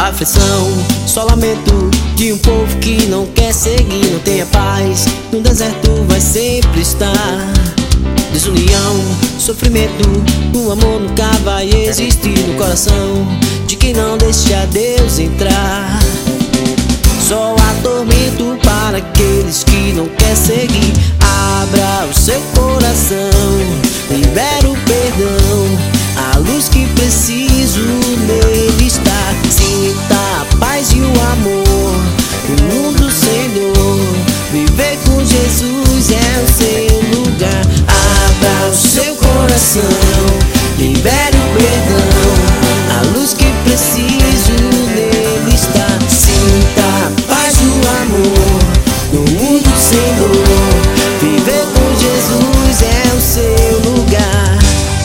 Aflição, só lamento de um povo que não quer seguir, não tem a paz. No deserto vai sempre estar desunião, sofrimento, o amor nunca vai existir no coração de quem não deixa Deus entrar. Só há tormento para aqueles que não quer seguir. Abra o seu coração, libera o perdão, a luz que preciso nele está. Sinta a paz e o amor, o mundo sem dor. Viver com Jesus é o seu lugar. Abra o seu coração, libere o perdão, a luz que preciso nele está. Sinta a paz e o amor, no mundo sem dor. Viver com Jesus é o seu lugar.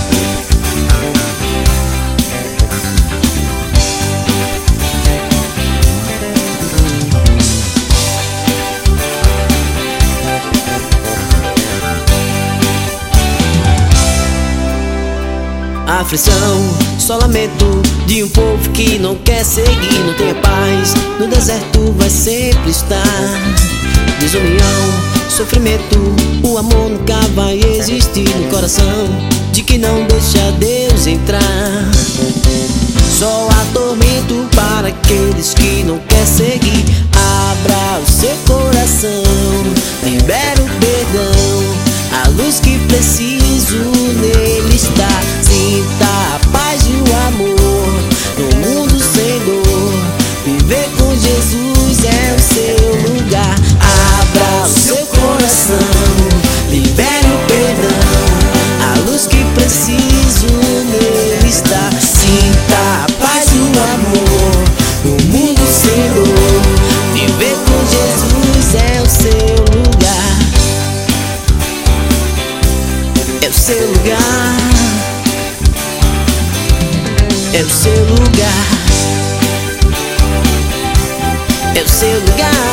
Aflição, só lamento de um povo que não quer seguir, não tem paz. No deserto vai sempre estar desunião, sofrimento, o amor nunca vai existir no coração de quem não deixa Deus entrar. Só há tormento para aqueles que não quer seguir. Abra o seu coração, libera o perdão, a luz que preciso nele está. Sinta a paz e o amor, no mundo sem dor. Viver com Jesus é o seu lugar. Abra o seu coração, libere o perdão, a luz que preciso nele está. Sinta a paz e o amor, no mundo sem dor. Viver com Jesus é o seu lugar. É o seu lugar. É o seu lugar. É o seu lugar.